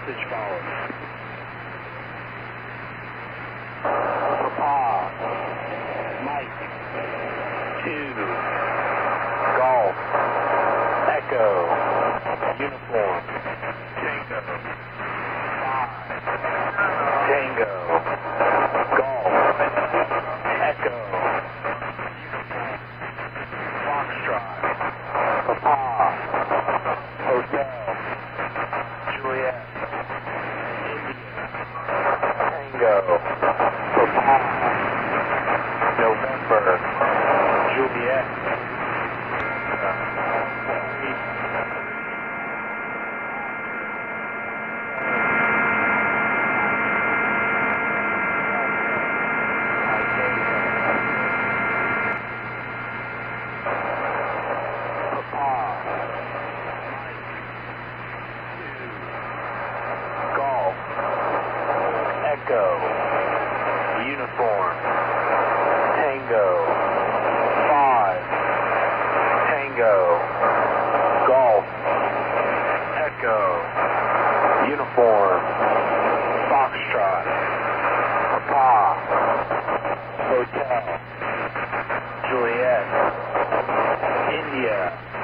voltage follows. Papa, Mike, 2, Golf, Echo, Uniform, Tango, 5, Tango, Golf, Echo, Uniform, Foxtrot, Papa, Hotel, Juliet, India, Tango, Papa, November, Juliet, Echo, Uniform, Tango, 5, Tango, Golf, Echo, Uniform, Foxtrot, Papa, Hotel, Juliet, India,